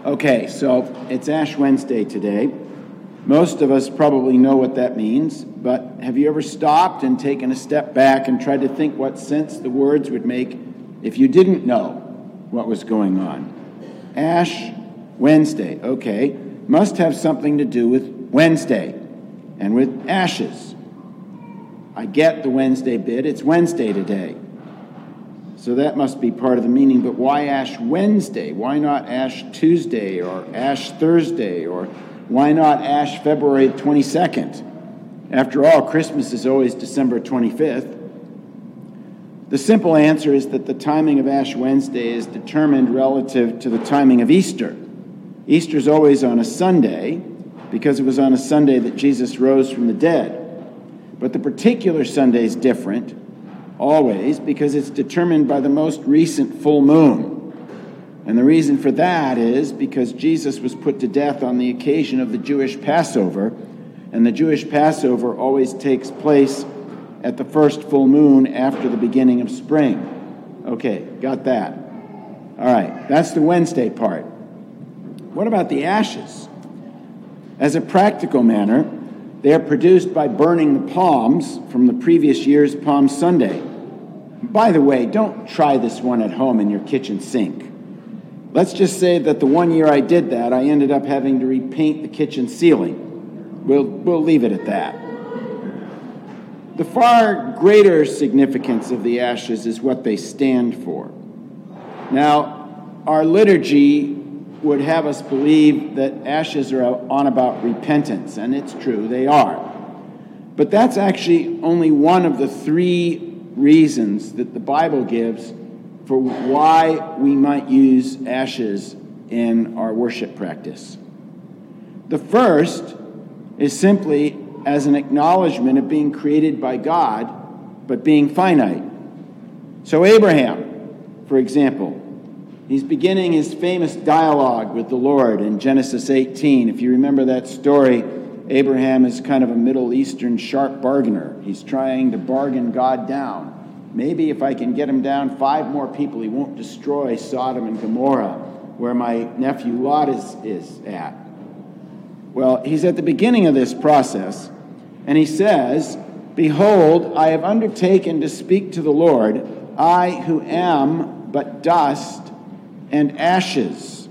Okay, so it's Ash Wednesday today. Most of us probably know what that means, but have you ever stopped and taken a step back and tried to think what sense the words would make if you didn't know what was going on? Ash Wednesday, okay, must have something to do with Wednesday and with ashes. I get the Wednesday bit, it's Wednesday today. So that must be part of the meaning, but why Ash Wednesday? Why not Ash Tuesday or Ash Thursday, or why not Ash February 22nd? After all, Christmas is always December 25th. The simple answer is that the timing of Ash Wednesday is determined relative to the timing of Easter. Easter's always on a Sunday because it was on a Sunday that Jesus rose from the dead. But the particular Sunday is different, always, because it's determined by the most recent full moon. And the reason for that is because Jesus was put to death on the occasion of the Jewish Passover, and the Jewish Passover always takes place at the first full moon after the beginning of spring. Okay, got that. All right, that's the Wednesday part. What about the ashes? As a practical matter, they are produced by burning the palms from the previous year's Palm Sunday. By the way, don't try this one at home in your kitchen sink. Let's just say that the one year I did that, I ended up having to repaint the kitchen ceiling. We'll leave it at that. The far greater significance of the ashes is what they stand for. Now, our liturgy would have us believe that ashes are on about repentance, and it's true, they are. But that's actually only one of the three reasons that the Bible gives for why we might use ashes in our worship practice. The first is simply as an acknowledgement of being created by God, but being finite. So Abraham, for example, he's beginning his famous dialogue with the Lord in Genesis 18. If you remember that story, Abraham is kind of a Middle Eastern sharp bargainer. He's trying to bargain God down. Maybe if I can get him down 5 more people, he won't destroy Sodom and Gomorrah, where my nephew Lot is at. Well, he's at the beginning of this process, and he says, "Behold, I have undertaken to speak to the Lord, I who am but dust and ashes."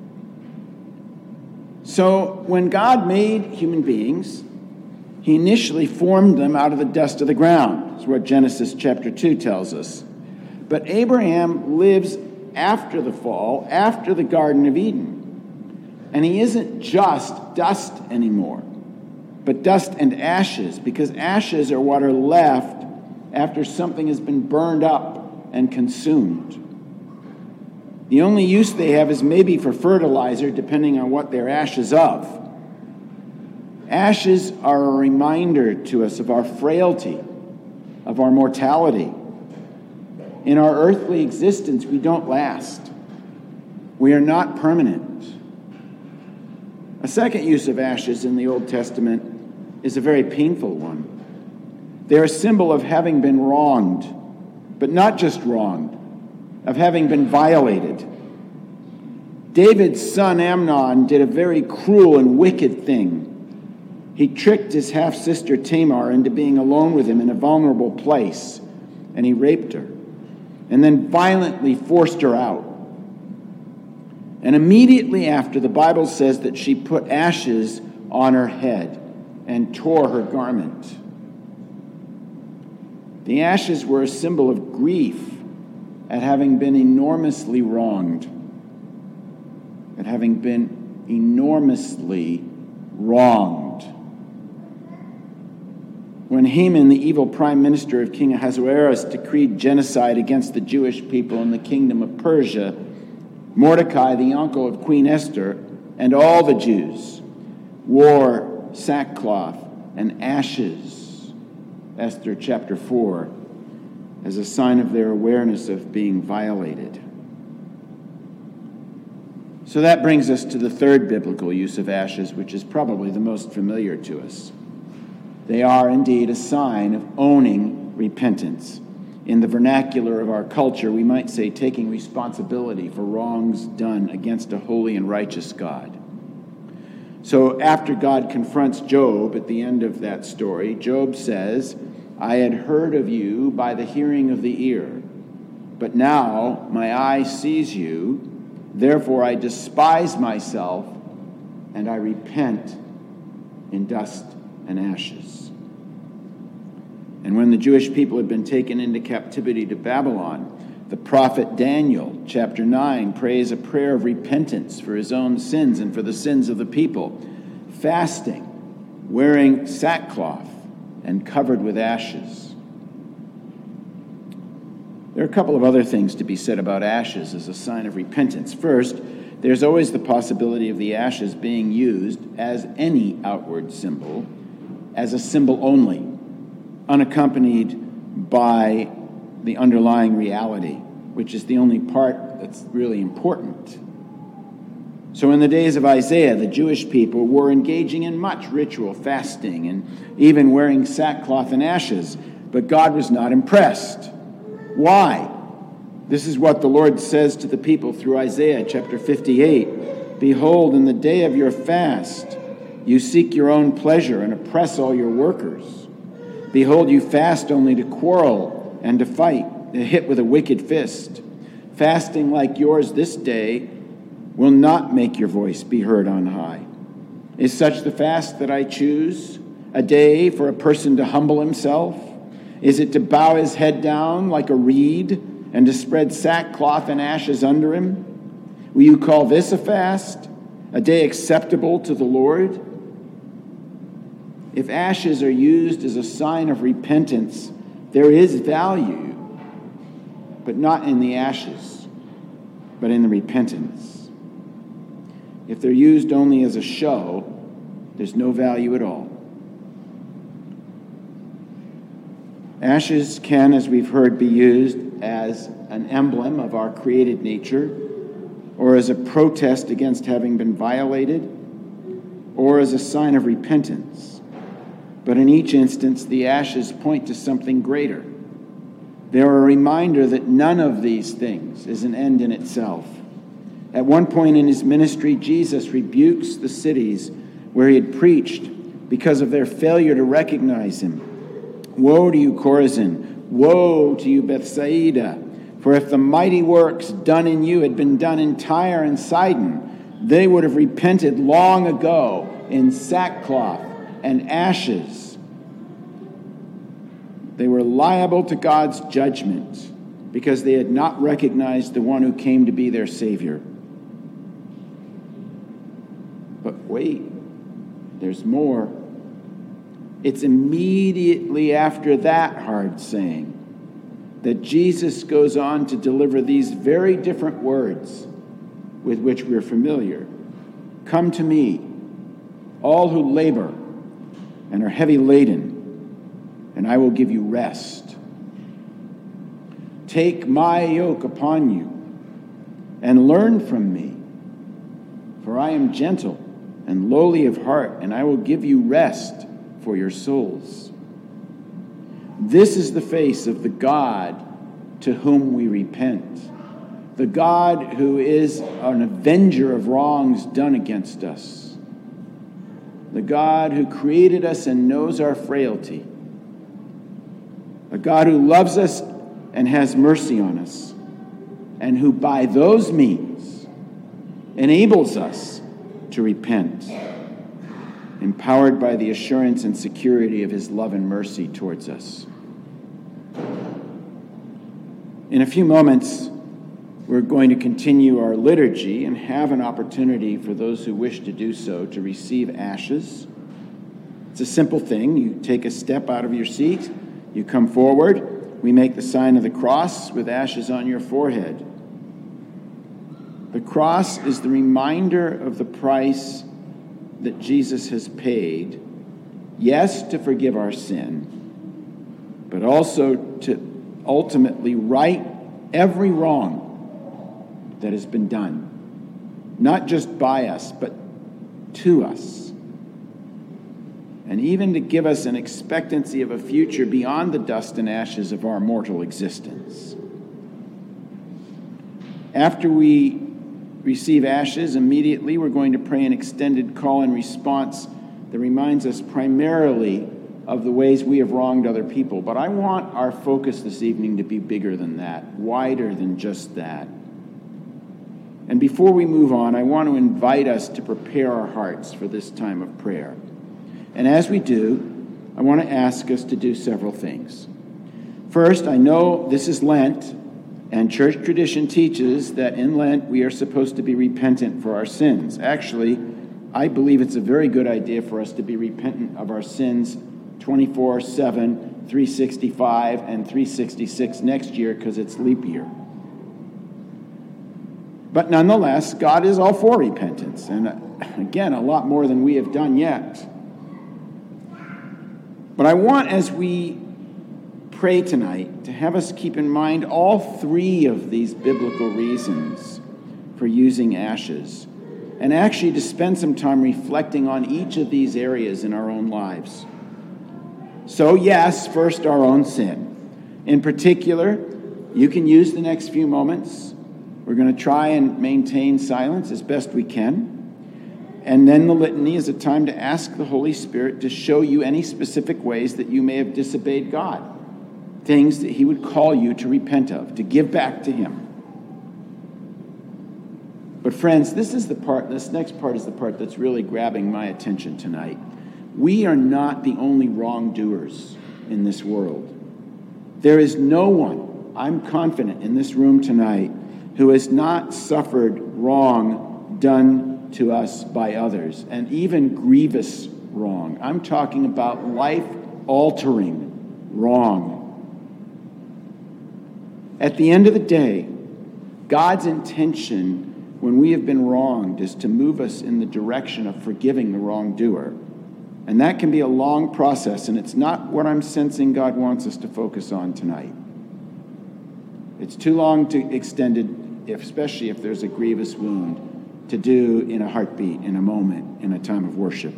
So when God made human beings, he initially formed them out of the dust of the ground. That's what Genesis chapter 2 tells us. But Abraham lives after the fall, after the Garden of Eden. And he isn't just dust anymore, but dust and ashes, because ashes are what are left after something has been burned up and consumed. The only use they have is maybe for fertilizer, depending on what they're ashes of. Ashes are a reminder to us of our frailty, of our mortality. In our earthly existence, we don't last. We are not permanent. A second use of ashes in the Old Testament is a very painful one. They're a symbol of having been wronged, but not just wronged, of having been violated. David's son Amnon did a very cruel and wicked thing. He tricked his half-sister Tamar into being alone with him in a vulnerable place, and he raped her, and then violently forced her out. And immediately after, the Bible says that she put ashes on her head and tore her garment. The ashes were a symbol of grief at having been enormously wronged, at having been enormously wronged. When Haman, the evil prime minister of King Ahasuerus, decreed genocide against the Jewish people in the kingdom of Persia, Mordecai, the uncle of Queen Esther, and all the Jews wore sackcloth and ashes, Esther chapter 4, as a sign of their awareness of being violated. So that brings us to the third biblical use of ashes, which is probably the most familiar to us. They are indeed a sign of owning repentance. In the vernacular of our culture, we might say taking responsibility for wrongs done against a holy and righteous God. So after God confronts Job at the end of that story, Job says, I had heard of you by the hearing of the ear, but now my eye sees you. Therefore I despise myself, and I repent in dust and ashes. And when the Jewish people had been taken into captivity to Babylon, the prophet Daniel, chapter 9, prays a prayer of repentance for his own sins and for the sins of the people, fasting, wearing sackcloth, and covered with ashes. There are a couple of other things to be said about ashes as a sign of repentance. First, there's always the possibility of the ashes being used as any outward symbol, as a symbol only, unaccompanied by the underlying reality, which is the only part that's really important. So in the days of Isaiah, the Jewish people were engaging in much ritual fasting and even wearing sackcloth and ashes, but God was not impressed. Why? This is what the Lord says to the people through Isaiah chapter 58. Behold, in the day of your fast, you seek your own pleasure and oppress all your workers. Behold, you fast only to quarrel and to fight, to hit with a wicked fist. Fasting like yours this day will not make your voice be heard on high. Is such the fast that I choose, a day for a person to humble himself? Is it to bow his head down like a reed and to spread sackcloth and ashes under him? Will you call this a fast, a day acceptable to the Lord? If ashes are used as a sign of repentance, there is value, but not in the ashes, but in the repentance. If they're used only as a show, there's no value at all. Ashes can, as we've heard, be used as an emblem of our created nature, or as a protest against having been violated, or as a sign of repentance. But in each instance, the ashes point to something greater. They're a reminder that none of these things is an end in itself. At one point in his ministry, Jesus rebukes the cities where he had preached because of their failure to recognize him. Woe to you, Chorazin! Woe to you, Bethsaida! For if the mighty works done in you had been done in Tyre and Sidon, they would have repented long ago in sackcloth and ashes. They were liable to God's judgment because they had not recognized the one who came to be their Savior. But wait, there's more. It's immediately after that hard saying that Jesus goes on to deliver these very different words with which we're familiar. Come to me, all who labor and are heavy laden, and I will give you rest. Take my yoke upon you and learn from me, for I am gentle and lowly of heart, and I will give you rest for your souls. This is the face of the God to whom we repent, the God who is an avenger of wrongs done against us, the God who created us and knows our frailty, a God who loves us and has mercy on us, and who by those means enables us to repent, empowered by the assurance and security of his love and mercy towards us. In a few moments, we're going to continue our liturgy and have an opportunity for those who wish to do so to receive ashes. It's a simple thing. You take a step out of your seat, you come forward, we make the sign of the cross with ashes on your forehead. The cross is the reminder of the price that Jesus has paid, yes, to forgive our sin, but also to ultimately right every wrong that has been done, not just by us, but to us. and even to give us an expectancy of a future beyond the dust and ashes of our mortal existence. After we receive ashes, immediately we're going to pray an extended call and response that reminds us primarily of the ways we have wronged other people. But I want our focus this evening to be bigger than that, wider than just that. And before we move on, I want to invite us to prepare our hearts for this time of prayer. And as we do, I want to ask us to do several things. First, I know this is Lent, and church tradition teaches that in Lent we are supposed to be repentant for our sins. Actually, I believe it's a very good idea for us to be repentant of our sins 24/7, 365, and 366 next year because it's leap year. But nonetheless, God is all for repentance, and again, a lot more than we have done yet. But I want, as we pray tonight, to have us keep in mind all three of these biblical reasons for using ashes, and actually to spend some time reflecting on each of these areas in our own lives. So yes, first our own sin. In particular, you can use the next few moments. We're going to try and maintain silence as best we can. And then the litany is a time to ask the Holy Spirit to show you any specific ways that you may have disobeyed God, things that he would call you to repent of, to give back to him. But friends, this next part is the part that's really grabbing my attention tonight. We are not the only wrongdoers in this world. There is no one, I'm confident, in this room tonight who has not suffered wrong done to us by others, and even grievous wrong. I'm talking about life-altering wrong. At the end of the day, God's intention when we have been wronged is to move us in the direction of forgiving the wrongdoer. And that can be a long process, and it's not what I'm sensing God wants us to focus on tonight. It's too long to extended, especially if there's a grievous wound, to do in a heartbeat, in a moment, in a time of worship.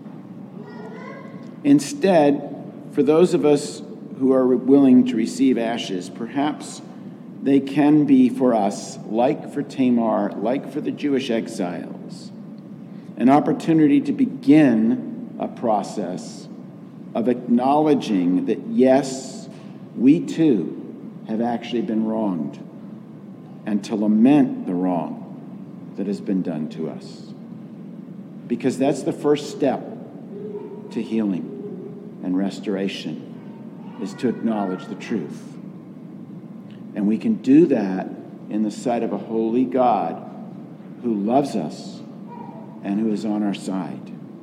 Instead, for those of us who are willing to receive ashes, perhaps they can be for us, like for Tamar, like for the Jewish exiles, an opportunity to begin a process of acknowledging that, yes, we too have actually been wronged, and to lament the wrong that has been done to us. Because that's the first step to healing and restoration, is to acknowledge the truth. And we can do that in the sight of a holy God who loves us and who is on our side.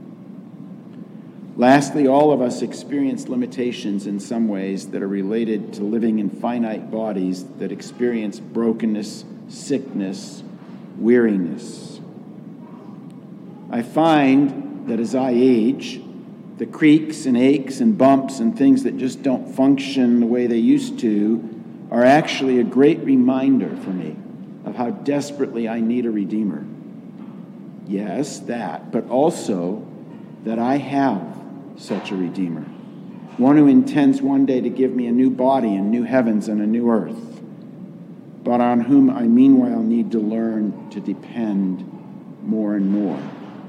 Lastly, all of us experience limitations in some ways that are related to living in finite bodies that experience brokenness, sickness, weariness. I find that as I age, the creaks and aches and bumps and things that just don't function the way they used to are actually a great reminder for me of how desperately I need a Redeemer. Yes, that, but also that I have such a Redeemer, one who intends one day to give me a new body and new heavens and a new earth, but on whom I meanwhile need to learn to depend more and more.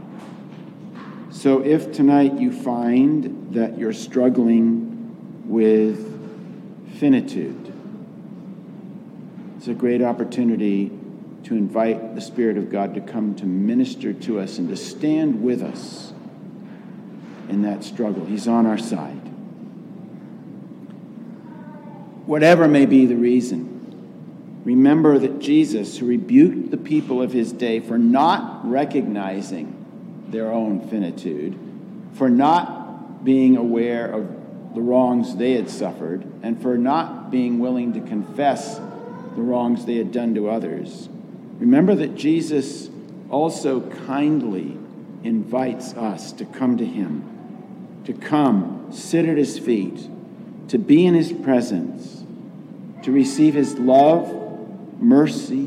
So if tonight you find that you're struggling with finitude, it's a great opportunity to invite the Spirit of God to come to minister to us and to stand with us in that struggle. He's on our side. Whatever may be the reason, remember that Jesus, who rebuked the people of his day for not recognizing their own finitude, for not being aware of the wrongs they had suffered, and for not being willing to confess the wrongs they had done to others. Remember that Jesus also kindly invites us to come to him, to come, sit at his feet, to be in his presence, to receive his love, mercy,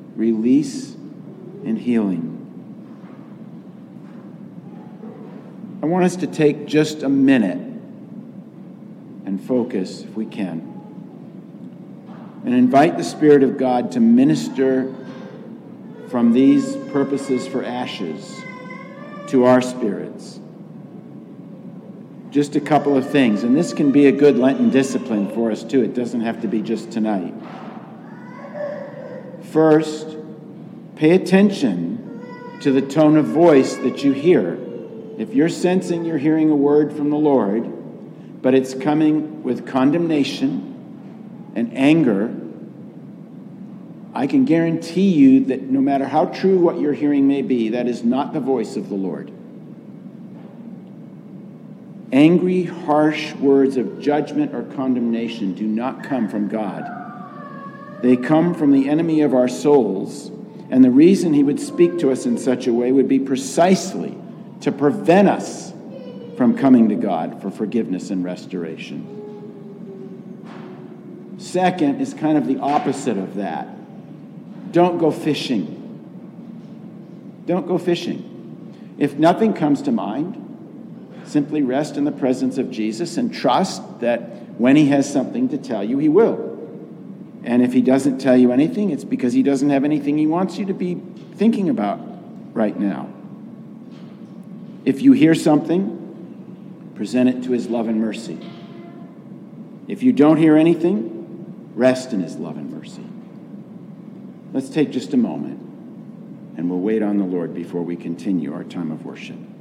release, and healing. I want us to take just a minute and focus, if we can, and invite the Spirit of God to minister from these purposes for ashes to our spirits. Just a couple of things, and this can be a good Lenten discipline for us too. It doesn't have to be just tonight. First, pay attention to the tone of voice that you hear. If you're sensing you're hearing a word from the Lord, but it's coming with condemnation and anger, I can guarantee you that no matter how true what you're hearing may be, that is not the voice of the Lord. Angry, harsh words of judgment or condemnation do not come from God. They come from the enemy of our souls, and the reason he would speak to us in such a way would be precisely to prevent us from coming to God for forgiveness and restoration. Second is kind of the opposite of that. Don't go fishing. Don't go fishing. If nothing comes to mind, simply rest in the presence of Jesus and trust that when he has something to tell you, he will. And if he doesn't tell you anything, it's because he doesn't have anything he wants you to be thinking about right now. If you hear something, present it to his love and mercy. If you don't hear anything, rest in his love and mercy. Let's take just a moment, and we'll wait on the Lord before we continue our time of worship.